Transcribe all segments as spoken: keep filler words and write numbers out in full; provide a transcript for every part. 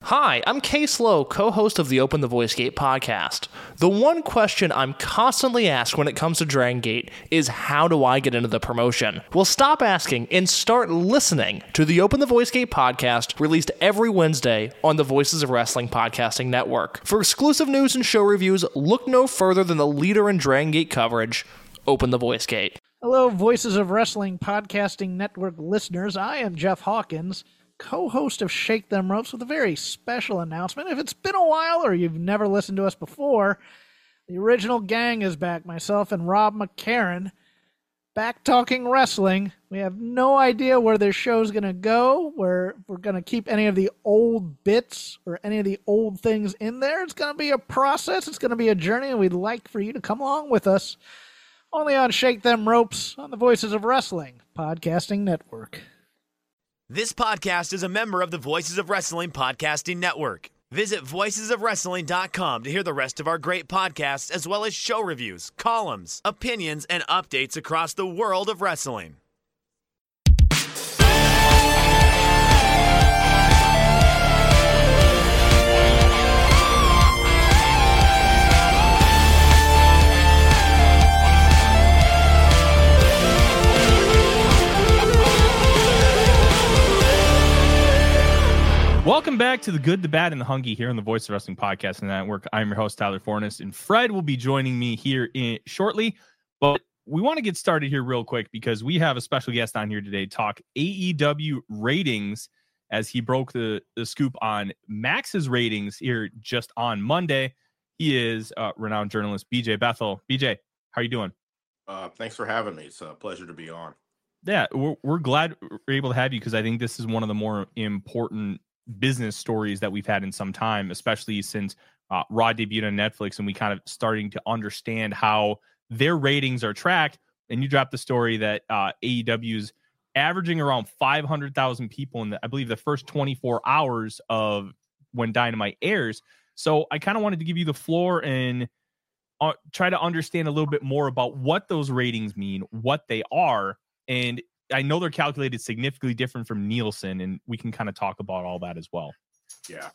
Hi, I'm Case Lowe, co-host of the Open the Voice Gate podcast. The one question I'm constantly asked when it comes to Dragon Gate is, how do I get into the promotion? Well, stop asking and start listening to the Open the Voice Gate podcast, released every Wednesday on the Voices of Wrestling Podcasting Network. For exclusive news and show reviews, look no further than the leader in Dragon Gate coverage, Open the Voice Gate. Hello, Voices of Wrestling Podcasting Network listeners. I am Jeff Hawkins, co-host of Shake Them Ropes, with a very special announcement. If it's been a while or you've never listened to us before, the original gang is back. Myself and Rob McCarran, back talking wrestling. We have no idea where this show's going to go, where we're going to keep any of the old bits or any of the old things in there. It's going to be a process. It's going to be a journey, and we'd like for you to come along with us. Only on Shake Them Ropes on the Voices of Wrestling Podcasting Network. This podcast is a member of the Voices of Wrestling Podcasting Network. Visit voices of wrestling dot com to hear the rest of our great podcasts, as well as show reviews, columns, opinions, and updates across the world of wrestling. Welcome back to the Good, the Bad, and the Hungry here on the Voice of Wrestling Podcast Network. I'm your host, Tyler Fornes, and Fred will be joining me here in shortly. But we want to get started here real quick because we have a special guest on here today to talk A E W ratings, as he broke the, the scoop on Max's ratings here just on Monday. He is uh, renowned journalist B J Bethel. B J, how are you doing? Uh, thanks for having me. It's a pleasure to be on. Yeah, we're, we're glad we're able to have you because I think this is one of the more important business stories that we've had in some time, especially since uh, Raw debuted on Netflix and we kind of starting to understand how their ratings are tracked. And you dropped the story that uh, A E W's averaging around five hundred thousand people in the, I believe, the first twenty-four hours of when Dynamite airs. So I kind of wanted to give you the floor and uh, try to understand a little bit more about what those ratings mean, what they are, and I know they're calculated significantly different from Nielsen, and we can kind of talk about all that as well. Yeah.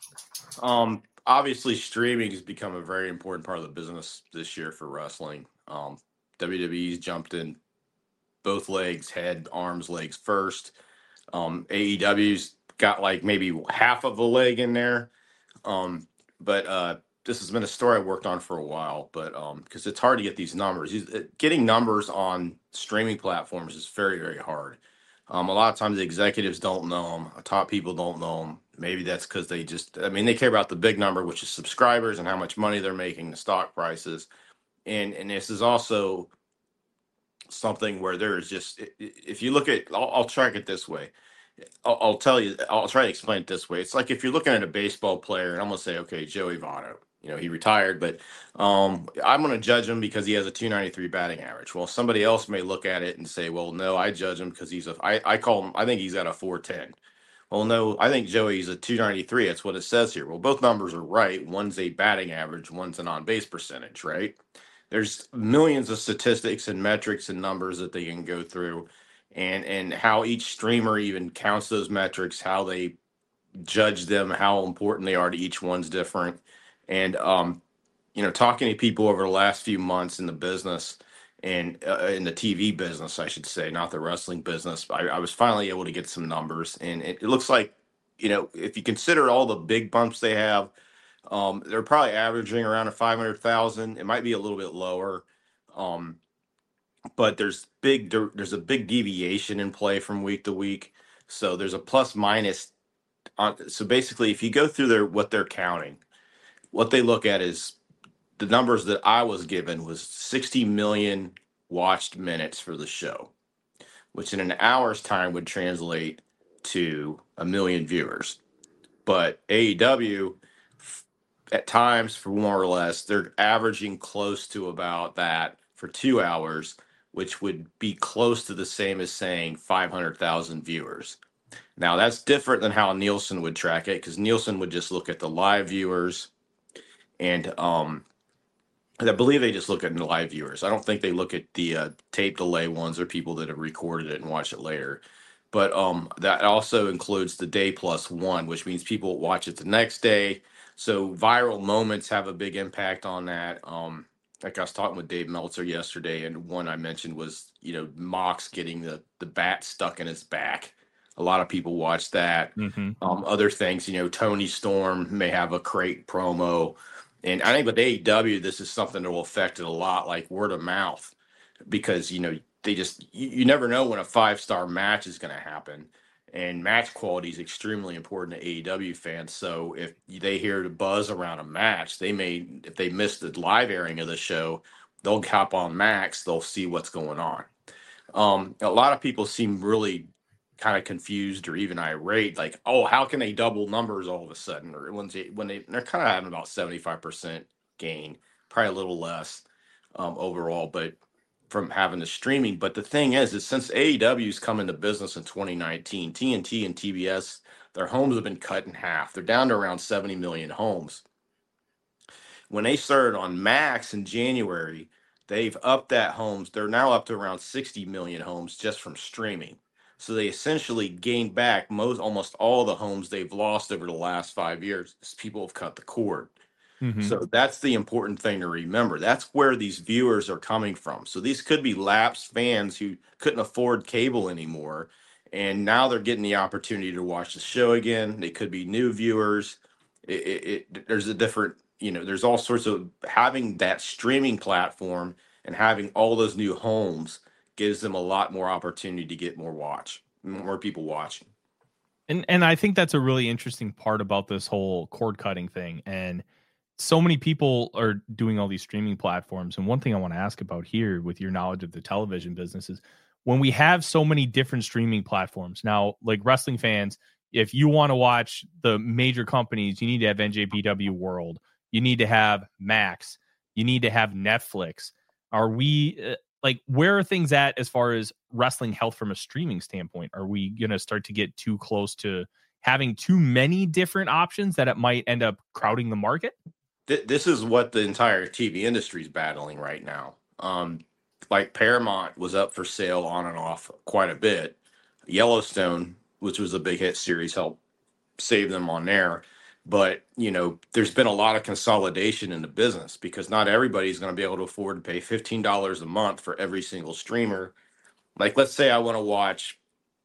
Um, obviously, streaming has become a very important part of the business this year for wrestling. Um, W W E's jumped in both legs, head, arms, legs first. Um, A E W's got like maybe half of a leg in there. Um, but uh, this has been a story I worked on for a while, but um, because it's hard to get these numbers. Getting numbers on streaming platforms is very, very hard. Um, a lot of times the executives don't know them. Top people don't know them. Maybe that's because they just, I mean, they care about the big number, which is subscribers and how much money they're making, the stock prices. And and this is also something where there is just, if you look at, I'll, I'll track it this way. I'll, I'll tell you, I'll try to explain it this way. It's like if you're looking at a baseball player, and I'm going to say, okay, Joey Votto. You know, he retired, but um, I'm going to judge him because he has a two ninety-three batting average. Well, somebody else may look at it and say, well, no, I judge him because he's a, I, I call him, I think he's at a four ten. Well, no, I think Joey's a two ninety-three. That's what it says here. Well, both numbers are right. One's a batting average, one's an on-base percentage, right? There's millions of statistics and metrics and numbers that they can go through, and and how each streamer even counts those metrics, how they judge them, how important they are to each one's different. And, um, you know, talking to people over the last few months in the business and uh, in the T V business, I should say, not the wrestling business, I, I was finally able to get some numbers. And it, it looks like, you know, if you consider all the big bumps they have, um, they're probably averaging around a five hundred thousand. It might be a little bit lower. Um, but there's big, there, there's a big deviation in play from week to week. So there's a plus minus. On, so basically, if you go through their, what they're counting, what they look at is the numbers that I was given was sixty million watched minutes for the show, which in an hour's time would translate to a million viewers. But A E W, at times, for more or less, they're averaging close to about that for two hours, which would be close to the same as saying five hundred thousand viewers. Now, that's different than how Nielsen would track it, because Nielsen would just look at the live viewers. And um, I believe they just look at the live viewers. I don't think they look at the uh, tape delay ones or people that have recorded it and watch it later. but um, that also includes the day plus one, which means people watch it the next day. So viral moments have a big impact on that. Um, like I was talking with Dave Meltzer yesterday, and one I mentioned was, you know, Mox getting the the bat stuck in his back. A lot of people watch that. Mm-hmm. Um, other things, you know, Tony Storm may have a crate promo. And I think with A E W, this is something that will affect it a lot, like word of mouth, because, you know, they just, you, you never know when a five star match is going to happen. And match quality is extremely important to A E W fans. So if they hear the buzz around a match, they may, if they miss the live airing of the show, they'll hop on Max, they'll see what's going on. Um, a lot of people seem really kind of confused or even irate, like, oh, how can they double numbers all of a sudden? Or when they when they they're kind of having about seventy-five percent gain, probably a little less um, overall, but from having the streaming. But the thing is, is since A E W's come into business in twenty nineteen, T N T and T B S, their homes have been cut in half. They're down to around seventy million homes. When they started on Max in January, they've upped that homes. They're now up to around sixty million homes just from streaming. So they essentially gained back most, almost all the homes they've lost over the last five years as people have cut the cord. Mm-hmm. So that's the important thing to remember. That's where these viewers are coming from. So these could be lapsed fans who couldn't afford cable anymore, and now they're getting the opportunity to watch the show again. They could be new viewers. It, it, it there's a different, you know, there's all sorts of, having that streaming platform and having all those new homes gives them a lot more opportunity to get more watch, more people watching. And and I think that's a really interesting part about this whole cord cutting thing. And so many people are doing all these streaming platforms. And one thing I want to ask about here, with your knowledge of the television business, is when we have so many different streaming platforms now, like wrestling fans, if you want to watch the major companies, you need to have N J P W World, you need to have Max, you need to have Netflix. Are we uh, like, where are things at as far as wrestling health from a streaming standpoint? Are we going to start to get too close to having too many different options that it might end up crowding the market? Th- this is what the entire T V industry is battling right now. Um, like Paramount was up for sale on and off quite a bit. Yellowstone, which was a big hit series, helped save them on there. But, you know, there's been a lot of consolidation in the business because not everybody's going to be able to afford to pay fifteen dollars a month for every single streamer. Like, let's say I want to watch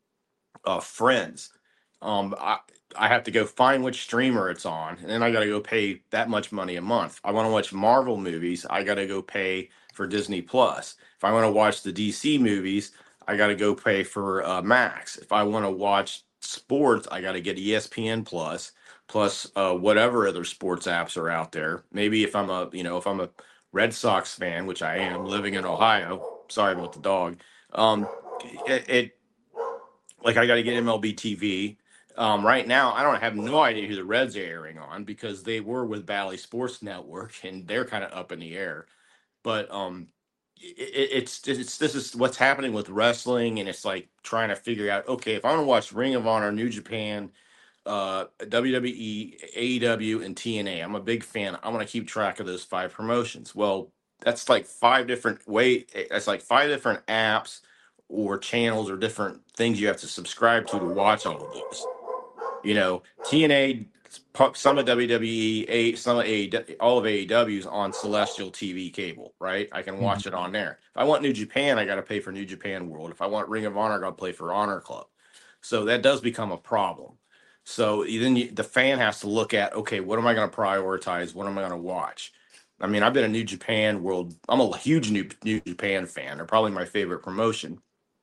uh, Friends. Um, I, I have to go find which streamer it's on, and then I got to go pay that much money a month. I want to watch Marvel movies, I got to go pay for Disney Plus. If I want to watch the D C movies, I got to go pay for uh, Max. If I want to watch sports, I got to get E S P N Plus, plus uh, whatever other sports apps are out there. Maybe if I'm a, you know, if I'm a Red Sox fan, which I am, living in Ohio. Sorry about the dog. Um, it, it like I got to get M L B T V. Um, right now, I don't have no idea who the Reds are airing on because they were with Bally Sports Network and they're kind of up in the air. But um, it, it's it's this is what's happening with wrestling, and it's like trying to figure out, okay, if I want to watch Ring of Honor, New Japan, uh, W W E, A E W, and T N A, I'm a big fan. I want to keep track of those five promotions. Well, that's like five different way. That's like five different apps or channels or different things you have to subscribe to to watch all of those. You know, T N A, some of W W E, a, some of A, all of A E W's on Celestial T V cable, right? I can watch mm-hmm. it on there. If I want New Japan, I got to pay for New Japan World. If I want Ring of Honor, I got to pay for Honor Club. So that does become a problem. So then you, the fan has to look at, okay, what am I going to prioritize? What am I going to watch? I mean, I've been a New Japan World. I'm a huge New, New Japan fan. They're probably my favorite promotion.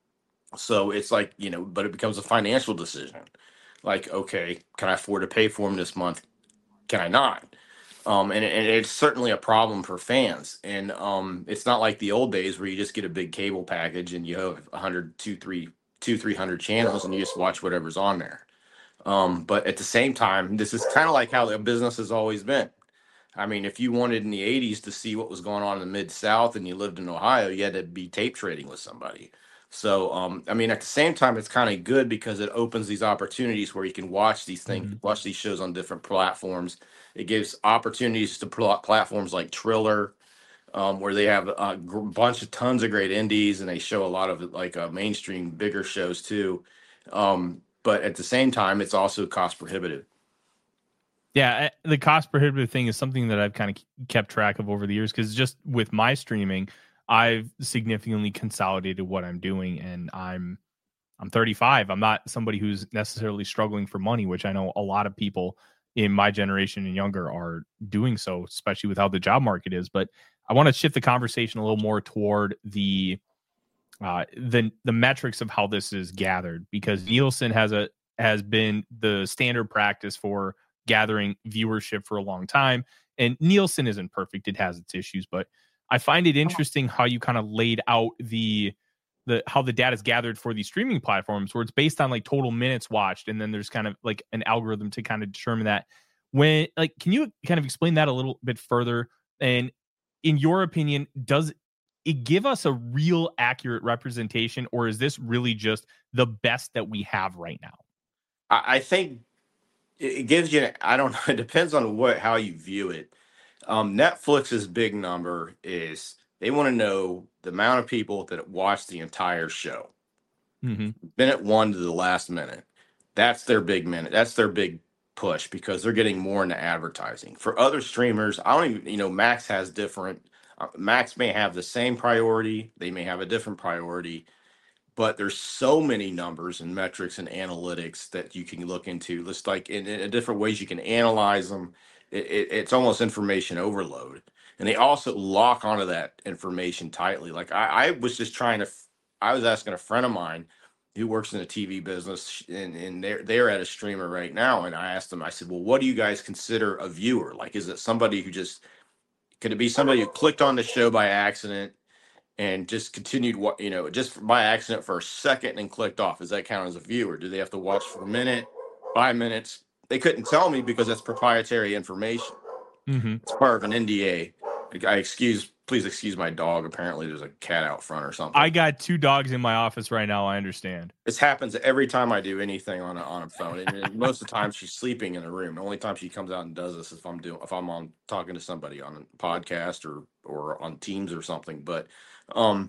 So it's like, you know, but it becomes a financial decision. Like, okay, can I afford to pay for them this month? Can I not? Um, and, and it's certainly a problem for fans. And um, it's not like the old days where you just get a big cable package and you have one hundred, two, three, two, three hundred channels and you just watch whatever's on there. Um, but at the same time, this is kind of like how the business has always been. I mean, if you wanted in the eighties to see what was going on in the Mid-South and you lived in Ohio, you had to be tape trading with somebody. So, um, I mean, at the same time, it's kind of good because it opens these opportunities where you can watch these things, mm-hmm. watch these shows on different platforms. It gives opportunities to pl- platforms like Triller, um, where they have a g- bunch of tons of great indies, and they show a lot of like uh, mainstream bigger shows too. Um, but at the same time, it's also cost prohibitive. Yeah, the cost prohibitive thing is something that I've kind of kept track of over the years, because just with my streaming, I've significantly consolidated what I'm doing, and I'm I'm thirty-five. I'm not somebody who's necessarily struggling for money, which I know a lot of people in my generation and younger are doing so, especially with how the job market is. But I want to shift the conversation a little more toward the uh, the the metrics of how this is gathered, because Nielsen has a has been the standard practice for gathering viewership for a long time. And Nielsen isn't perfect. It has its issues, but I find it interesting how you kind of laid out the, the, how the data is gathered for these streaming platforms, where it's based on like total minutes watched. And then there's kind of like an algorithm to kind of determine that. When, like, can you kind of explain that a little bit further? And in your opinion, does it give us a real accurate representation, or is this really just the best that we have right now? I, I think it gives you, I don't know, it depends on what, how you view it. Um, Netflix's big number is they want to know the amount of people that watch the entire show. Mm-hmm. Minute one to the last minute. That's their big minute. That's their big push, because they're getting more into advertising. For other streamers, I don't even, you know, Max has different, uh, Max may have the same priority. They may have a different priority. But there's so many numbers and metrics and analytics that you can look into. Just like in, in different ways you can analyze them. It, it, it's almost information overload, and they also lock onto that information tightly. Like I, I was just trying to, I was asking a friend of mine who works in the T V business, and, and they're they're at a streamer right now, and I asked them, I said, well, what do you guys consider a viewer? Like, is it somebody who just, could it be somebody who clicked on the show by accident and just continued what, you know, just by accident for a second and clicked off? Does that count as a viewer? Do they have to watch for a minute, five minutes? They couldn't tell me because that's proprietary information. Mm-hmm. It's part of an N D A. I excuse, please excuse my dog. Apparently there's a cat out front or something. I got two dogs in my office right now. I understand. This happens every time I do anything on a, on a phone. And, and most of the time she's sleeping in the room. The only time she comes out and does this is if I'm doing, if I'm on talking to somebody on a podcast or, or on Teams or something. But, um,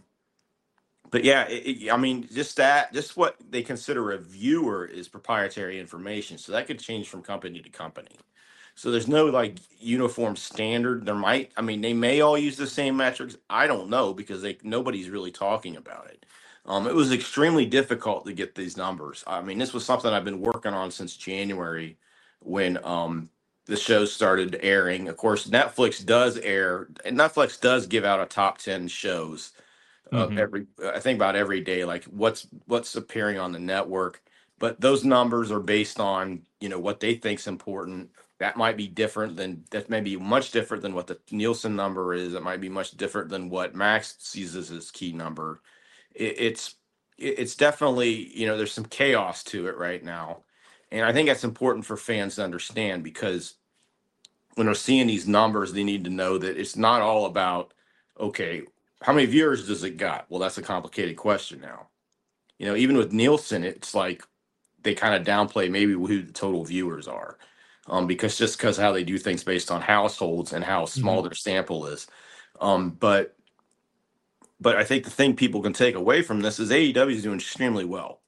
But yeah, it, it, I mean, just that, just what they consider a viewer is proprietary information. So that could change from company to company. So there's no like uniform standard. There might, I mean, they may all use the same metrics. I don't know, because they nobody's really talking about it. Um, it was extremely difficult to get these numbers. I mean, this was something I've been working on since January, when um, the show started airing. Of course, Netflix does air, and Netflix does give out a top ten shows of Mm-hmm. every, I think about every day, like what's what's appearing on the network. But those numbers are based on, you know, what they think's important. That might be different than, that may be much different than what the Nielsen number is. It might be much different than what Max sees as his key number. It, it's it- it's definitely, you know, there's some chaos to it right now, and I think that's important for fans to understand, because when they're seeing these numbers, they need to know that it's not all about, okay, how many viewers does it got? Well, that's a complicated question now. You know, even with Nielsen, it's like they kind of downplay maybe who the total viewers are, um, because just because how they do things based on households and how small Mhm. their sample is. Um, but but I think the thing people can take away from this is A E W is doing extremely well.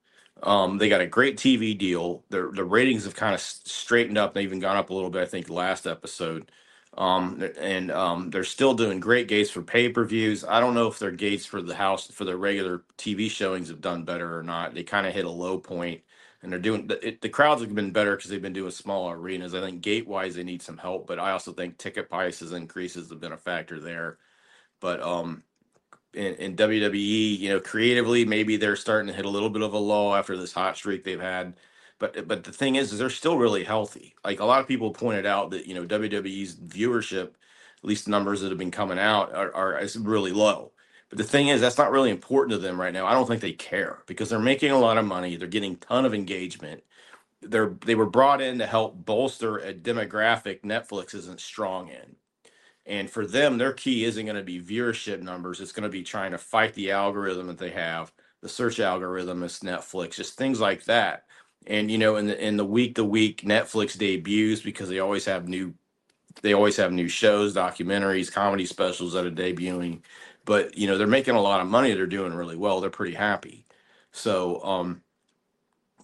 Um, they got a great T V deal. Their the ratings have kind of straightened up. They even gone up a little bit, I think, last episode. Um, and um, they're still doing great gates for pay per views. I don't know if their gates for the house for their regular T V showings have done better or not. They kind of hit a low point, and they're doing the, it, the crowds have been better because they've been doing smaller arenas. I think gate wise they need some help, but I also think ticket prices increases have been a factor there. But um, in, in W W E, you know, creatively, maybe they're starting to hit a little bit of a lull after this hot streak they've had. But but the thing is, is they're still really healthy. Like a lot of people pointed out that, you know, W W E's viewership, at least the numbers that have been coming out, are, are is really low. But the thing is, that's not really important to them right now. I don't think they care, because they're making a lot of money. They're getting a ton of engagement. They're they were brought in to help bolster a demographic Netflix isn't strong in. And for them, their key isn't going to be viewership numbers. It's going to be trying to fight the algorithm that they have, the search algorithm is Netflix, just things like that. And you know, in the in the week to week Netflix debuts, because they always have new, they always have new shows, documentaries, comedy specials that are debuting. But you know, they're making a lot of money. They're doing really well. They're pretty happy. So, um,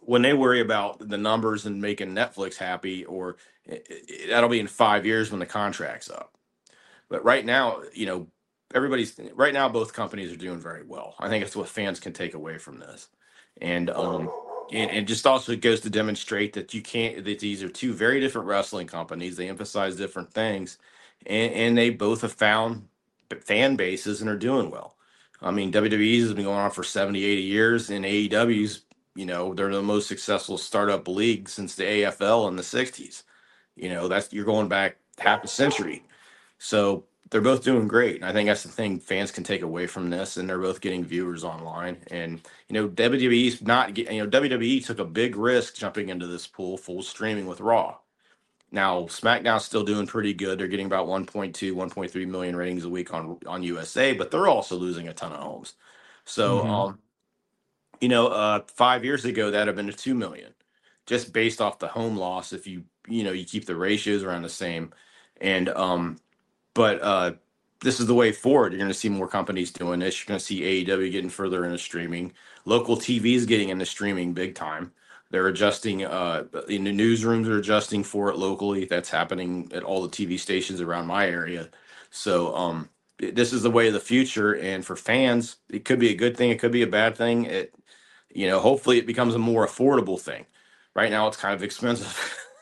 when they worry about the numbers and making Netflix happy, or it, it, that'll be in five years when the contract's up. But right now, you know, everybody's right now, both companies are doing very well. I think that's what fans can take away from this. And, um, and it just also goes to demonstrate that you can't, that these are two very different wrestling companies. They emphasize different things, and, and they both have found fan bases and are doing well. I mean, W W E's has been going on for seventy, eighty years, and A E W's, you know, they're the most successful startup league since the A F L in the sixties. You know, that's, you're going back half a century. So they're both doing great. And I think that's the thing fans can take away from this, and they're both getting viewers online. And, you know, W W E's not, get- you know, W W E took a big risk jumping into this pool full streaming with Raw. Now, SmackDown's still doing pretty good. They're getting about one point two, one point three million ratings a week on on U S A, but they're also losing a ton of homes. So, Mhm. um, you know, uh, five years ago, that'd have been a two million, just based off the home loss. If you, you know, you keep the ratios around the same. And, um, but uh, this is the way forward. You're going to see more companies doing this. You're going to see A E W getting further into streaming. Local T V is getting into streaming big time. They're adjusting, uh, in the newsrooms are adjusting for it locally. That's happening at all the T V stations around my area. So um, it- this is the way of the future. And for fans, it could be a good thing. It could be a bad thing. It, you know, hopefully it becomes a more affordable thing. Right now, it's kind of expensive.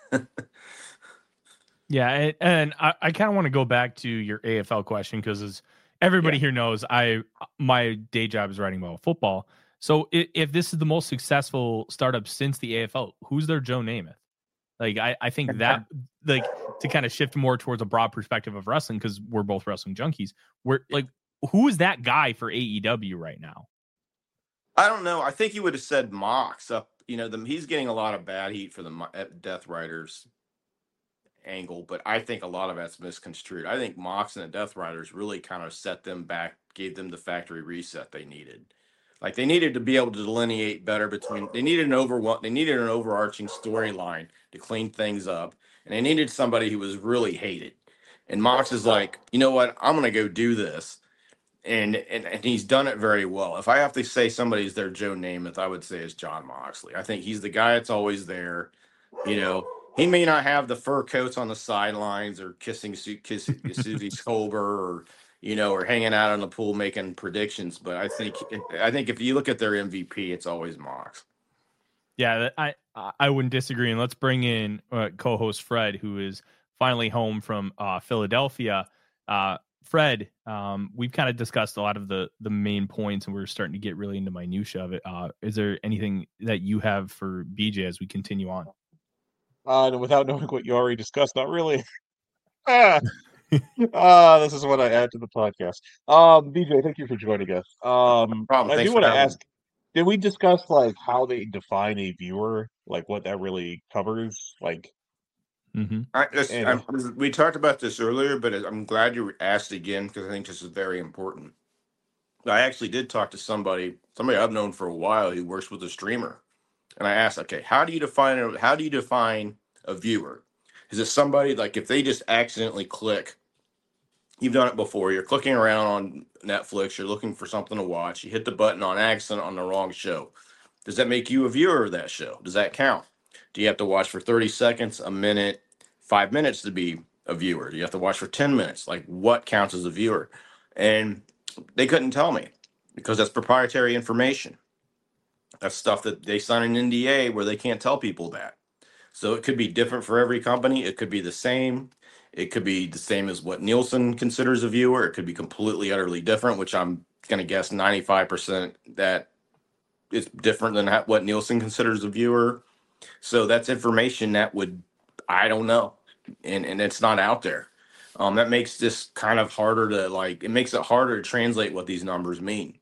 Yeah, and, and I, I kind of want to go back to your A F L question, because as everybody Yeah. here knows, I my day job is writing about football. So if, if this is the most successful startup since the A F L, who's their Joe Namath? Like, I, I think that, like, to kind of shift more towards a broad perspective of wrestling, because we're both wrestling junkies, we're Yeah. like, who is that guy for A E W right now? I don't know. I think you would have said Mox up. You know, the, he's getting a lot of bad heat for the Mo- uh, Death Riders angle, but I think a lot of that's misconstrued. I think Mox and the Death Riders really kind of set them back, gave them the factory reset they needed. Like, they needed to be able to delineate better between. They needed an over. They needed an overarching storyline to clean things up, and they needed somebody who was really hated. And Mox is like, you know what? I'm gonna go do this. And, and and he's done it very well. If I have to say somebody's their Joe Namath, I would say it's John Moxley. I think he's the guy that's always there. You know, he may not have the fur coats on the sidelines or kissing Su- kiss, Susie Colbert, or you know, or hanging out in the pool making predictions. But I think I think if you look at their M V P, it's always Mox. Yeah, that- I I wouldn't disagree. And let's bring in uh, co-host Fred, who is finally home from uh, Philadelphia. Uh, Fred, um, we've kind of discussed a lot of the the main points, and we're starting to get really into minutia of it. Uh, is there anything that you have for B J as we continue on? Uh, and without knowing what you already discussed, not really. ah, ah, this is what I add to the podcast. Um, B J, thank you for joining us. Um, Problem. I Thanks do for want to having me. ask, did we discuss like how they define a viewer, like what that really covers? Like, Mm-hmm. I, this, and I'm, we talked about this earlier, but I'm glad you asked again, because I think this is very important. I actually did talk to somebody, somebody I've known for a while, who works with a streamer, and I asked, okay, how do you define a, how do you define a viewer? Is it somebody like if they just accidentally click? You've done it before. You're clicking around on Netflix. You're looking for something to watch. You hit the button on accident on the wrong show. Does that make you a viewer of that show? Does that count? Do you have to watch for thirty seconds, a minute, five minutes to be a viewer? Do you have to watch for ten minutes? Like, what counts as a viewer? And they couldn't tell me, because that's proprietary information. That's stuff that they sign an N D A where they can't tell people that. So it could be different for every company. It could be the same. It could be the same as what Nielsen considers a viewer. It could be completely, utterly different, which I'm going to guess ninety-five percent that it's different than ha- what Nielsen considers a viewer. So that's information that would, I don't know. And, and it's not out there. Um, that makes this kind of harder to like, it makes it harder to translate what these numbers mean.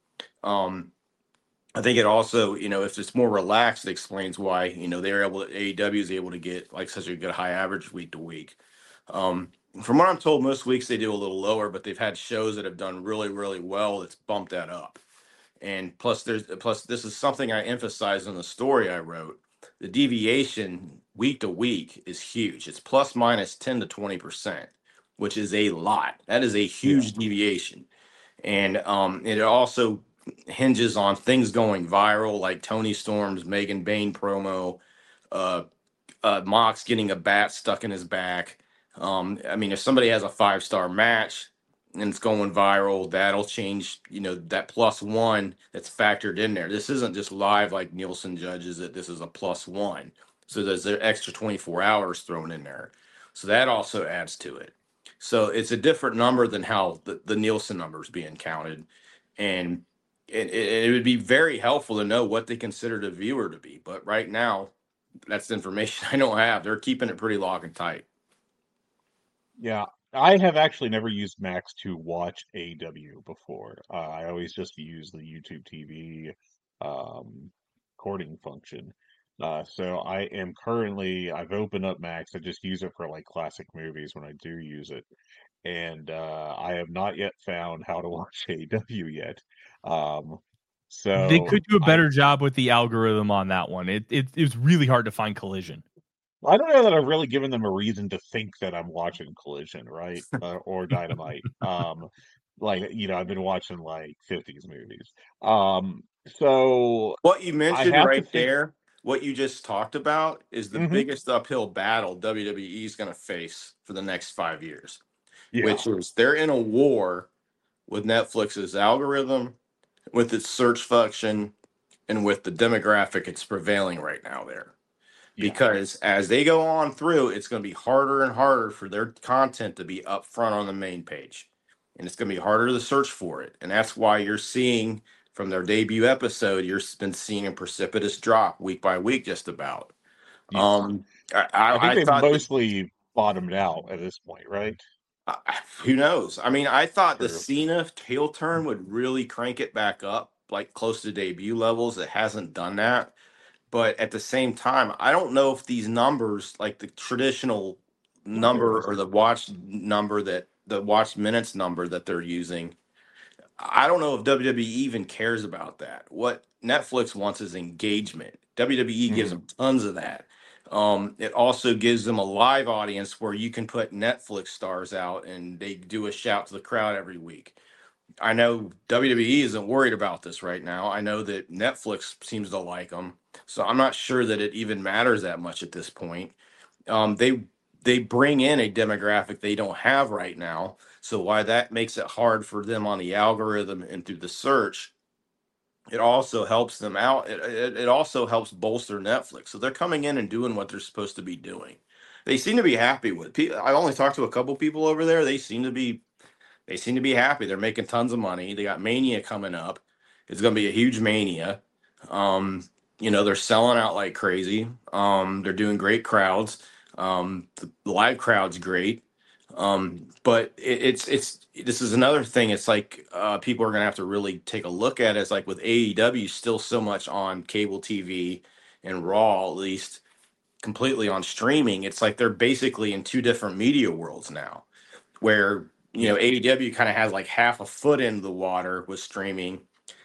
Um, I think it also, you know, if it's more relaxed, it explains why, you know, they're able to, A E W is able to get like such a good high average week to week. Um, from what I'm told, most weeks they do a little lower, but they've had shows that have done really, really well that's bumped that up. And plus, there's plus this is something I emphasized in the story I wrote. The deviation week to week is huge. It's plus minus ten to twenty percent, which is a lot. That is a huge deviation. And um, it also hinges on things going viral, like Tony Storm's Megan Bain promo, uh, uh, Mox getting a bat stuck in his back. Um, I mean, if somebody has a five star match and it's going viral, that'll change, you know, that plus one that's factored in there. This isn't just live like Nielsen judges it. This is a plus one. So there's an extra twenty-four hours thrown in there. So that also adds to it. So it's a different number than how the, the Nielsen number is being counted. And it, it, it would be very helpful to know what they consider the viewer to be. But right now, that's the information I don't have. They're keeping it pretty lock and tight. Yeah, I have actually never used Max to watch A E W before. Uh, I always just use the YouTube T V um, recording function. Uh, so I am currently, I've opened up Max. I just use it for like classic movies when I do use it. And uh, I have not yet found how to watch A E W yet. Um, They so could do a I, better job with the algorithm on that one. It, it it was really hard to find Collision. I don't know that I've really given them a reason to think that I'm watching Collision, right? Uh, or Dynamite. Um, like, you know, I've been watching like fifties movies. Um, so What you I mentioned have to right think. there, what you just talked about, is the Hmm. biggest uphill battle W W E is going to face for the next five years, Yeah. which is they're in a war with Netflix's algorithm, with its search function, and with the demographic it's prevailing right now there. Yeah. Because as they go on through, it's going to be harder and harder for their content to be up front on the main page. And it's going to be harder to search for it. And that's why you're seeing from their debut episode, you've been seeing a precipitous drop week by week, just about. Yeah. Um, I, I I, think I they've thought that, mostly bottomed out at this point, right? uh, who knows? I mean, I thought the True. Cena tail turn would really crank it back up, like close to debut levels. It hasn't done that. But at the same time, I don't know if these numbers, like the traditional number or the watch number that the watch minutes number that they're using, I don't know if W W E even cares about that. What Netflix wants is engagement. W W E gives Mhm. them tons of that. Um, it also gives them a live audience where you can put Netflix stars out and they do a shout to the crowd every week. I know W W E isn't worried about this right now. I know that Netflix seems to like them, so I'm not sure that it even matters that much at this point. Um, they they bring in a demographic they don't have right now, so why that makes it hard for them on the algorithm and through the search. It also helps them out. It, it, it also helps bolster Netflix. So they're coming in and doing what they're supposed to be doing. They seem to be happy with. Pe- I only talked to a couple people over there. They seem to be they seem to be happy. They're making tons of money. They got Mania coming up. It's going to be a huge Mania. Um, you know, they're selling out like crazy. Um, they're doing great crowds. Um, the live crowd's great. Um, but it, it's it's this is another thing. It's like uh, people are going to have to really take a look at it. It's like with A E W still so much on cable T V and Raw, at least completely on streaming. It's like they're basically in two different media worlds now where you know Yeah. A E W kind of has like half a foot in the water with streaming.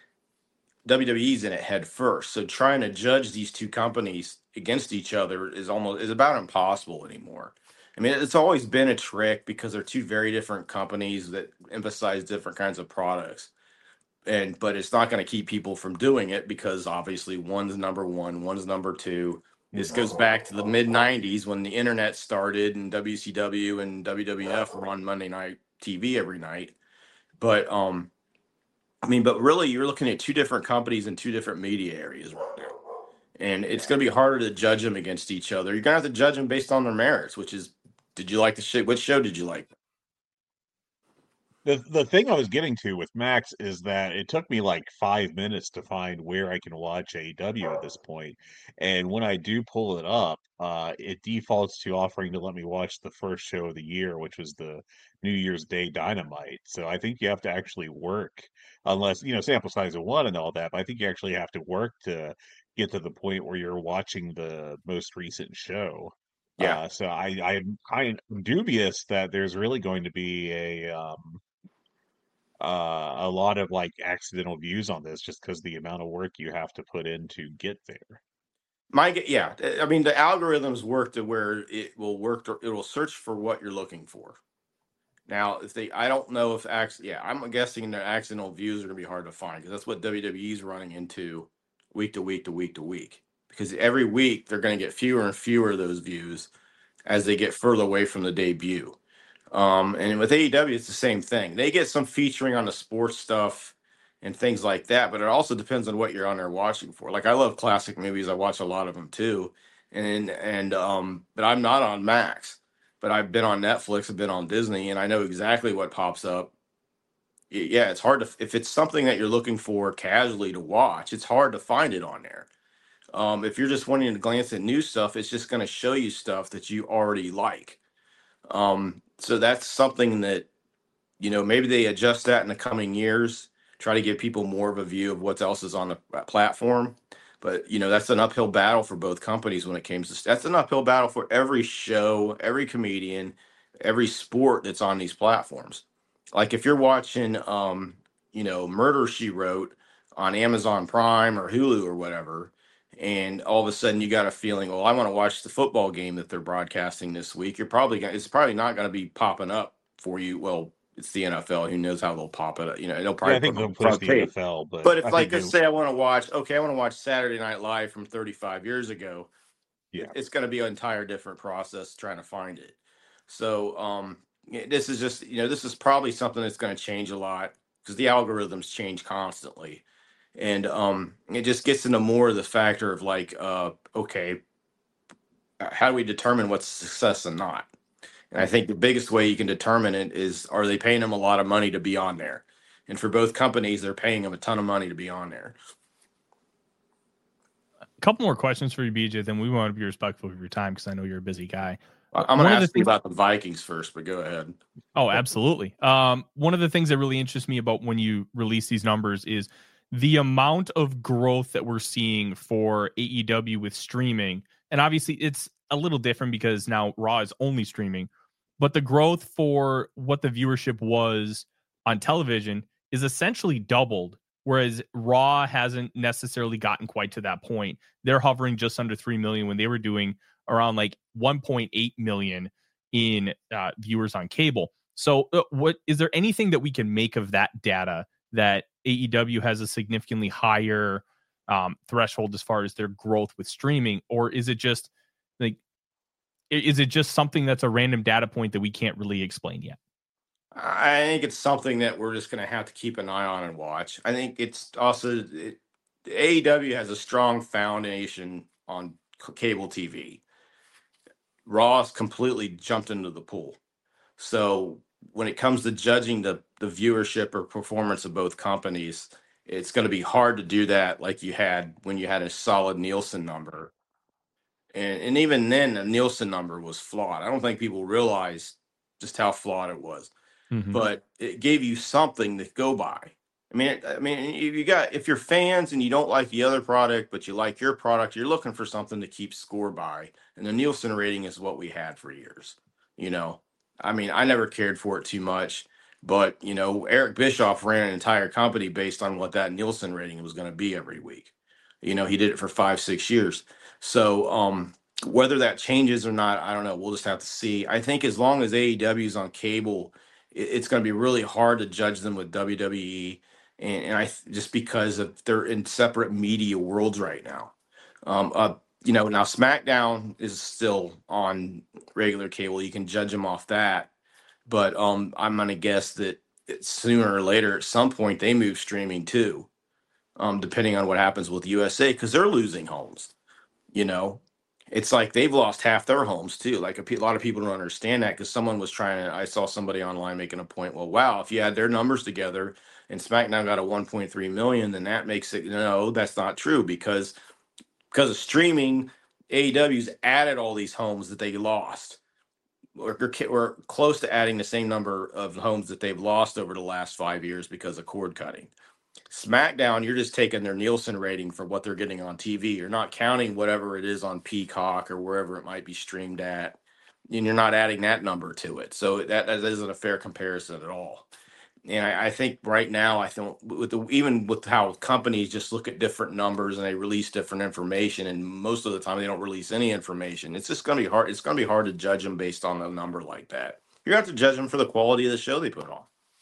W W E's in it head first. So trying to judge these two companies against each other is almost is about impossible anymore. I mean, it's always been a trick because they're two very different companies that emphasize different kinds of products. And but it's not going to keep people from doing it because obviously one's number one, one's number two. This goes back to the mid nineties when the internet started and W C W and W W F were on Monday Night T V every night. But um, I mean, but really, you're looking at two different companies in two different media areas right now, and it's going to be harder to judge them against each other. You're going to have to judge them based on their merits, which is, did you like the shit? Which show did you like? The the thing I was getting to with Max is that it took me like five minutes to find where I can watch A E W at this point. And when I do pull it up, uh, it defaults to offering to let me watch the first show of the year, which was the New Year's Day Dynamite. So I think you have to actually work, unless, you know, sample size of one and all that, but I think you actually have to work to get to the point where you're watching the most recent show. Yeah, Uh, so I, I'm kind of dubious that there's really going to be a um, uh, a lot of like accidental views on this just because the amount of work you have to put in to get there. my ge- yeah. I mean, the algorithms work to where it will work. To, it will search for what you're looking for. Now, if they, I don't know if actually, yeah, I'm guessing their accidental views are going to be hard to find because that's what W W E is running into week to week to week to week. Because every week they're going to get fewer and fewer of those views as they get further away from the debut. Um, and with A E W, it's the same thing. They get some featuring on the sports stuff and things like that, but it also depends on what you're on there watching for. Like I love classic movies. I watch a lot of them too. And, and, um, but I'm not on Max, but I've been on Netflix, I've been on Disney, and I know exactly what pops up. Y- Yeah, it's hard to, if it's something that you're looking for casually to watch, it's hard to find it on there. Um, if you're just wanting to glance at new stuff, it's just going to show you stuff that you already like. Um, so that's something that, you know, maybe they adjust that in the coming years, try to give people more of a view of what else is on the uh, platform. But, you know, that's an uphill battle for both companies when it comes to that's an uphill battle for every show, every comedian, every sport that's on these platforms. Like if you're watching, um, you know, Murder She Wrote on Amazon Prime or Hulu or whatever, and all of a sudden you got a feeling, well, I want to watch the football game that they're broadcasting this week. You're probably gonna, it's probably not going to be popping up for you. Well, it's the N F L. Who knows how they'll pop it up? You know, they'll Yeah, probably I think put it they'll on the push front the page. N F L, but But if, I like, think let's they, say I want to watch, okay, I want to watch Saturday Night Live from thirty-five years ago. yeah. It's going to be an entire different process trying to find it. So, um, yeah, this is just, you know, this is probably something that's going to change a lot because the algorithms change constantly. And um, it just gets into more of the factor of like, uh, okay, uh, how do we determine what's success and not? And I think the biggest way you can determine it is, are they paying them a lot of money to be on there? And for both companies, they're paying them a ton of money to be on there. A couple more questions for you, B J, then we want to be respectful of your time because I know you're a busy guy. I- Uh, I'm one going to of the ask you things- about the Vikings first, but go ahead. Oh, absolutely. Um, one of the things that really interests me about when you release these numbers is the amount of growth that we're seeing for A E W with streaming. And obviously, it's a little different because now Raw is only streaming, but the growth for what the viewership was on television is essentially doubled, whereas Raw hasn't necessarily gotten quite to that point. They're hovering just under three million when they were doing around like one point eight million in uh, viewers on cable. So uh, what is there anything that we can make of that data that A E W has a significantly higher um, threshold as far as their growth with streaming, or is it just like, i- is it just something that's a random data point that we can't really explain yet? I think it's something that we're just going to have to keep an eye on and watch. I think it's also, it, A E W has a strong foundation on c- cable T V. Raw's completely jumped into the pool. So when it comes to judging the, the viewership or performance of both companies, it's going to be hard to do that like you had when you had a solid Nielsen number. And, and even then, the Nielsen number was flawed. I don't think people realize just how flawed it was, Mhm. but it gave you something to go by. I mean, I mean, if you got, if you're fans and you don't like the other product, but you like your product, you're looking for something to keep score by. And the Nielsen rating is what we had for years. You know, I mean, I never cared for it too much, but you know, Eric Bischoff ran an entire company based on what that Nielsen rating was going to be every week. You know, he did it for five, six years. So, um, whether that changes or not, I don't know. We'll just have to see. I think as long as A E W is on cable, it, it's going to be really hard to judge them with W W E, and, and I th- just because of they're in separate media worlds right now. Um, uh, you know, now SmackDown is still on regular cable. You can judge them off that, but um, I'm going to guess that it's sooner or later, at some point, they move streaming too, um, depending on what happens with U S A, because they're losing homes. You know, it's like they've lost half their homes too. Like a, pe- a lot of people don't understand that because someone was trying to, I saw somebody online making a point. Well, wow, if you add their numbers together and SmackDown got a one point three million, then that makes it, no, that's not true because, because of streaming, A E W's added all these homes that they lost. Or, or, ca- or close to adding the same number of homes that they've lost over the last five years because of cord cutting. SmackDown, you're just taking their Nielsen rating for what they're getting on T V. You're not counting whatever it is on Peacock or wherever it might be streamed at, and you're not adding that number to it. So that, that isn't a fair comparison at all. And I, I think right now, I think with the, even with how companies just look at different numbers and they release different information, and most of the time they don't release any information. It's just going to be hard. It's going to be hard to judge them based on a number like that. you have to judge them for the quality of the show they put on.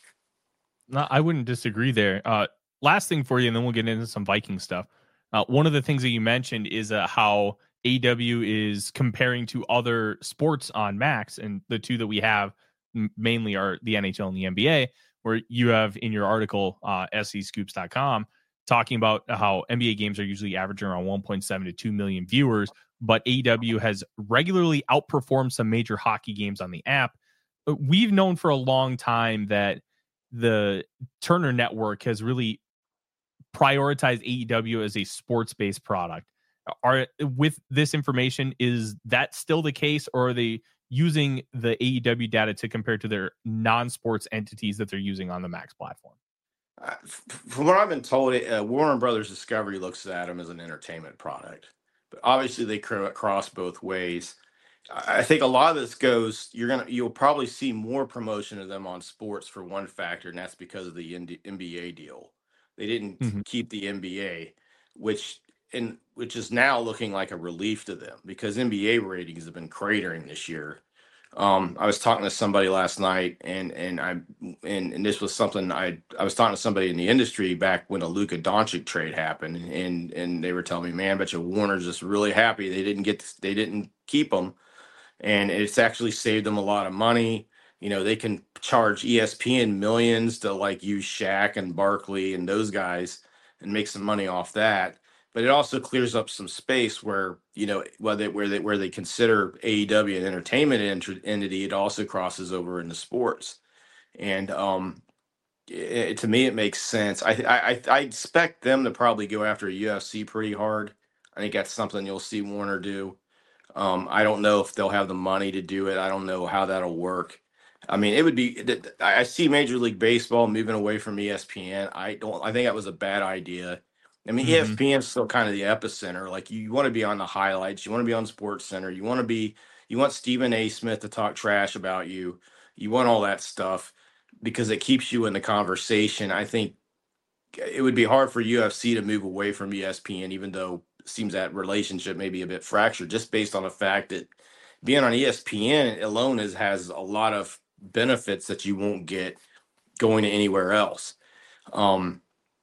No, I wouldn't disagree there. Uh, last thing for you, and then we'll get into some Viking stuff. Uh, one of the things that you mentioned is uh, how A E W is comparing to other sports on Max, and the two that we have m- mainly are the N H L and the N B A, where you have in your article, uh, S C scoops dot com, talking about how N B A games are usually averaging around one point seven to two million viewers, but A E W has regularly outperformed some major hockey games on the app. We've known for a long time that the Turner Network has really prioritized A E W as a sports-based product. Are with this information, is that still the case, or are they using the A E W data to compare to their non-sports entities that they're using on the Max platform? Uh, from what I've been told, uh, Warner Brothers Discovery looks at them as an entertainment product, but obviously they cr- cross both ways. I think a lot of this goes. You're gonna, you'll probably see more promotion of them on sports for one factor, and that's because of the N B A deal. They didn't Mm-hmm. keep the N B A, which and which is now looking like a relief to them because N B A ratings have been cratering this year. Um, I was talking to somebody last night, and and I and, and this was something I I was talking to somebody in the industry back when the Luka Doncic trade happened, and and they were telling me, man, I bet you Warner's just really happy they didn't get they didn't keep them, and it's actually saved them a lot of money. You know, they can charge E S P N millions to like use Shaq and Barkley and those guys and make some money off that. But it also clears up some space where, you know, where they where they where they consider A E W an entertainment ent- entity, it also crosses over into sports. And um, it, to me, it makes sense. I, I I expect them to probably go after U F C pretty hard. I think that's something you'll see Warner do. Um, I don't know if they'll have the money to do it. I don't know how that'll work. I mean, it would be. I see Major League Baseball moving away from E S P N. I don't. I think that was a bad idea. I mean, Mm-hmm. E S P N is still kind of the epicenter. Like you, you want to be on the highlights. You want to be on Sports Center. You want to be. You want Stephen A. Smith to talk trash about you. You want all that stuff because it keeps you in the conversation. I think it would be hard for U F C to move away from E S P N, even though it seems that relationship may be a bit fractured, just based on the fact that being on E S P N alone is has a lot of benefits that you won't get going to anywhere else. Um,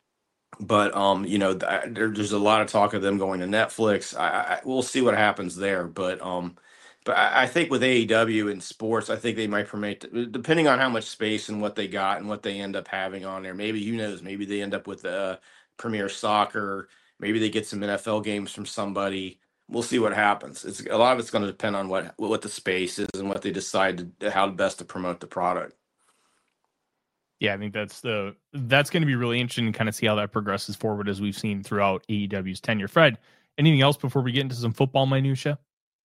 but um, you know, th- there, there's a lot of talk of them going to Netflix. I, I we'll see what happens there, but um, but I, I think with A E W and sports, I think they might promote, depending on how much space and what they got and what they end up having on there. Maybe who knows? Maybe they end up with uh, Premier Soccer. Maybe they get some N F L games from somebody. We'll see what happens. It's a lot of it's going to depend on what what the space is and what they decide to, how best to promote the product. Yeah, I think that's the that's going to be really interesting to kind of see how that progresses forward as we've seen throughout A E W's tenure. Fred, anything else before we get into some football minutia?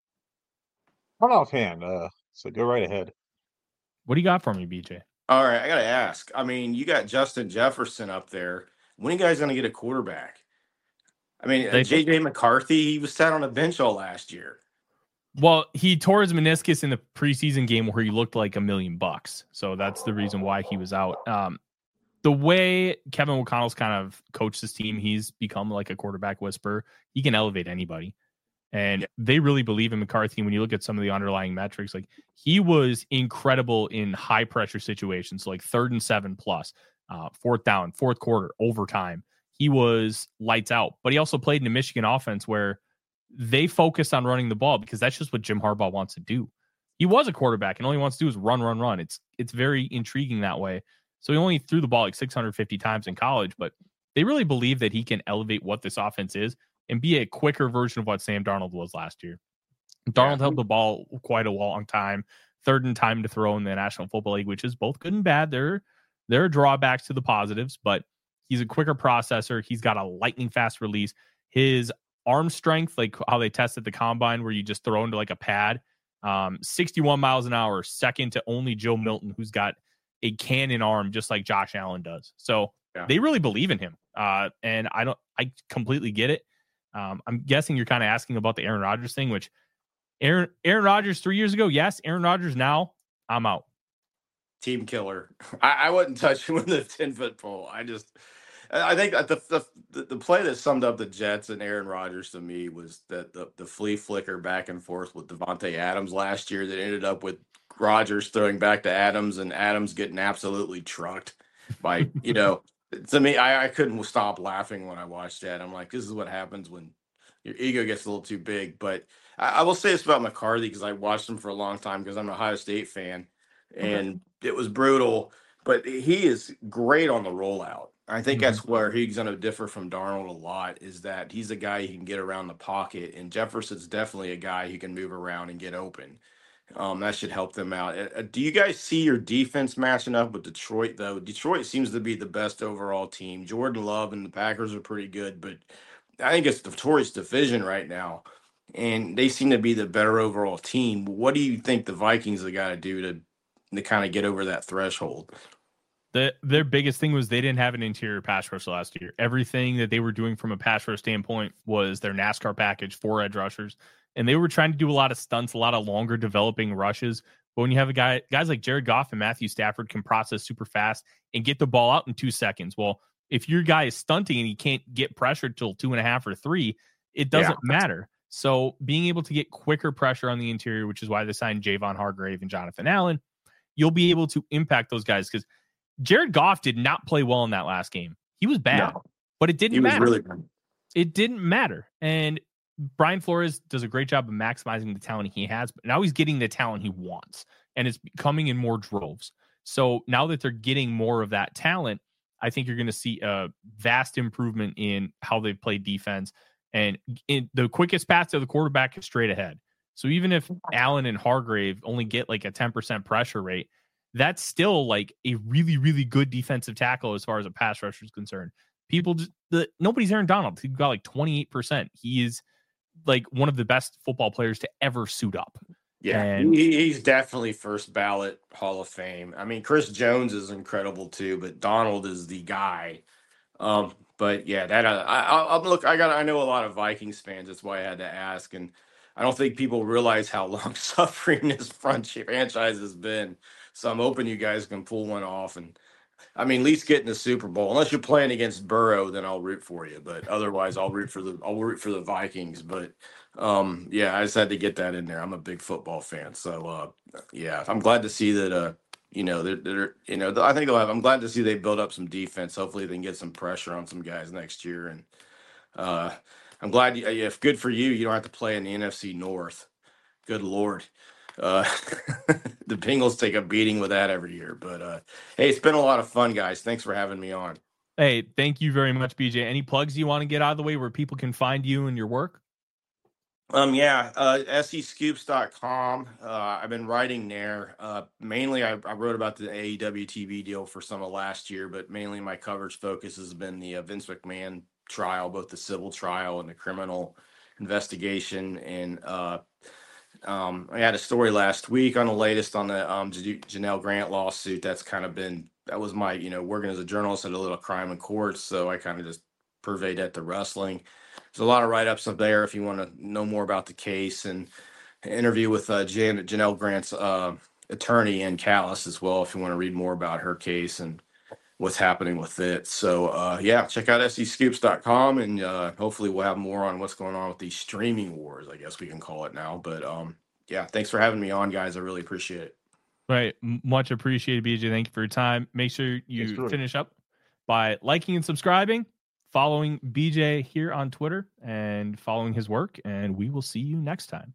I'm offhand, uh, so go right ahead. What do you got for me, B J? All right, I got to ask. I mean, you got Justin Jefferson up there. When are you guys going to get a quarterback? I mean, They- J J McCarthy, he was sat on a bench all last year. Well, he tore his meniscus in the preseason game where he looked like a million bucks. So that's the reason why he was out. Um, the way Kevin O'Connell's kind of coached this team, he's become like a quarterback whisperer. He can elevate anybody. And Yeah. they really believe in McCarthy. When you look at some of the underlying metrics, like he was incredible in high pressure situations, like third and seven plus, uh, fourth down, fourth quarter, overtime. He was lights out. But he also played in a Michigan offense where they focus on running the ball because that's just what Jim Harbaugh wants to do. He was a quarterback and all he wants to do is run, run, run. It's it's very intriguing that way. So he only threw the ball like six hundred fifty times in college, but they really believe that he can elevate what this offense is and be a quicker version of what Sam Darnold was last year. Darnold Yeah. held the ball quite a long time, third in time to throw in the National Football League, which is both good and bad. There, there are drawbacks to the positives, but he's a quicker processor. He's got a lightning fast release. His arm strength, like how they tested the combine where you just throw into like a pad, um, sixty-one miles an hour, second to only Joe Milton, who's got a cannon arm just like Josh Allen does. So Yeah. they really believe in him. Uh, and I don't, I completely get it. Um, I'm guessing you're kind of asking about the Aaron Rodgers thing, which Aaron, Aaron Rodgers three years ago. Yes. Aaron Rodgers now, I'm out. Team killer. I, I wouldn't touch him with the ten foot pole. I just, I think that the, the the play that summed up the Jets and Aaron Rodgers to me was that the the flea flicker back and forth with Devontae Adams last year that ended up with Rogers throwing back to Adams and Adams getting absolutely trucked by, you know, to me, I, I couldn't stop laughing when I watched that. I'm like, this is what happens when your ego gets a little too big. But I, I will say this about McCarthy because I watched him for a long time because I'm an Ohio State fan, and okay. It was brutal. But he is great on the rollout. I think mm-hmm. that's where he's going to differ from Darnold a lot, is that he's a guy who can get around the pocket, and Jefferson's definitely a guy who can move around and get open. Um, that should help them out. Uh, do you guys see your defense matching up with Detroit, though? Detroit seems to be the best overall team. Jordan Love and the Packers are pretty good, but I think it's Detroit's division right now, and they seem to be the better overall team. What do you think the Vikings have got to do to, to kind of get over that threshold? The, their biggest thing was they didn't have an interior pass rush last year. Everything that they were doing from a pass rush standpoint was their NASCAR package, four edge rushers. And they were trying to do a lot of stunts, a lot of longer developing rushes. But when you have a guy, guys like Jared Goff and Matthew Stafford can process super fast and get the ball out in two seconds. Well, if your guy is stunting and he can't get pressured till two and a half or three, it doesn't yeah. matter. So being able to get quicker pressure on the interior, which is why they signed Javon Hargrave and Jonathan Allen, you'll be able to impact those guys. Because Jared Goff did not play well in that last game. He was bad, no. but it didn't he was matter. Really bad. It didn't matter. And Brian Flores does a great job of maximizing the talent he has, but now he's getting the talent he wants, and it's coming in more droves. So now that they're getting more of that talent, I think you're going to see a vast improvement in how they've played defense. And in the quickest path to the quarterback is straight ahead. So even if Allen and Hargrave only get like a ten percent pressure rate, that's still like a really, really good defensive tackle as far as a pass rusher is concerned. People just, the nobody's Aaron Donald. He got like twenty-eight percent. He is like one of the best football players to ever suit up. Yeah, and he, he's definitely first ballot Hall of Fame. I mean, Chris Jones is incredible too, but Donald is the guy. Um, but yeah, that uh, I, I, I'm look. I got. I know a lot of Vikings fans. That's why I had to ask, and I don't think people realize how long suffering this front franchise has been. So I'm hoping you guys can pull one off, and I mean, at least get in the Super Bowl. Unless you're playing against Burrow, then I'll root for you. But otherwise, I'll root for the I'll root for the Vikings. But um, yeah, I just had to get that in there. I'm a big football fan, so uh, yeah, I'm glad to see that. Uh, you know, they're, they're you know, I think they'll have. I'm glad to see they build up some defense. Hopefully, they can get some pressure on some guys next year. And uh, I'm glad. You, if good for you, you don't have to play in the N F C North. Good Lord. Uh, the Bengals take a beating with that every year, but uh, hey, it's been a lot of fun, guys. Thanks for having me on. Hey, thank you very much, B J. Any plugs you want to get out of the way where people can find you and your work? Um, yeah, uh, S E scoops dot com. Uh, I've been writing there. Uh, mainly, I, I wrote about the A E W T V deal for some of last year, but mainly my coverage focus has been the uh, Vince McMahon trial, both the civil trial and the criminal investigation. And uh, Um, I had a story last week on the latest on the um, J- Janelle Grant lawsuit. That's kind of been, that was my, you know, working as a journalist at a little crime in courts. So I kind of just purveyed that to wrestling. There's a lot of write-ups up there if you want to know more about the case, and an interview with uh, Jan- Janelle Grant's uh, attorney, Ann Callis, as well, if you want to read more about her case and what's happening with it. So uh, yeah, check out S E scoops dot com, and uh, hopefully we'll have more on what's going on with these streaming wars, I guess we can call it now. But um, yeah, thanks for having me on, guys. I really appreciate it. Right. Much appreciated, B J. Thank you for your time. Make sure you yes, finish up by liking and subscribing, following B J here on Twitter, and following his work. And we will see you next time.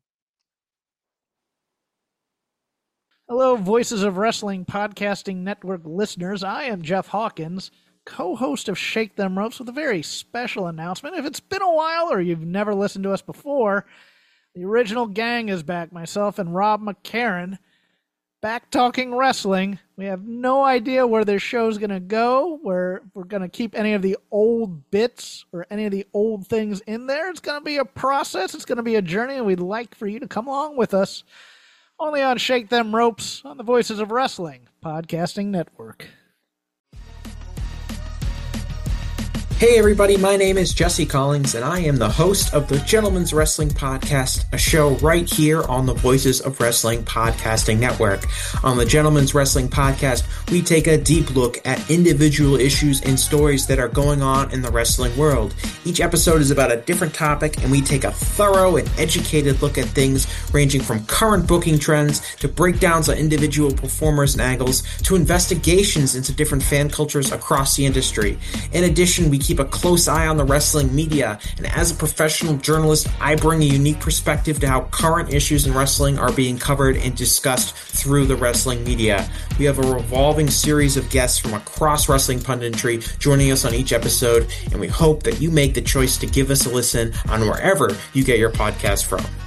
Hello, Voices of Wrestling Podcasting Network listeners. I am Jeff Hawkins, co-host of Shake Them Ropes, with a very special announcement. If it's been a while or you've never listened to us before, the original gang is back. Myself and Rob McCarran, back talking wrestling. We have no idea where this show's going to go, where we're going to keep any of the old bits or any of the old things in there. It's going to be a process. It's going to be a journey, and we'd like for you to come along with us. Only on Shake Them Ropes on the Voices of Wrestling Podcasting Network. Hey everybody, my name is Jesse Collins, and I am the host of the Gentleman's Wrestling Podcast, a show right here on the Voices of Wrestling Podcasting Network. On the Gentleman's Wrestling Podcast, we take a deep look at individual issues and stories that are going on in the wrestling world. Each episode is about a different topic, and we take a thorough and educated look at things ranging from current booking trends to breakdowns on individual performers and angles to investigations into different fan cultures across the industry. In addition, we keep a close eye on the wrestling media, and as a professional journalist, I bring a unique perspective to how current issues in wrestling are being covered and discussed through the wrestling media. We have a revolving series of guests from across wrestling punditry joining us on each episode, and we hope that you make the choice to give us a listen on wherever you get your podcast from.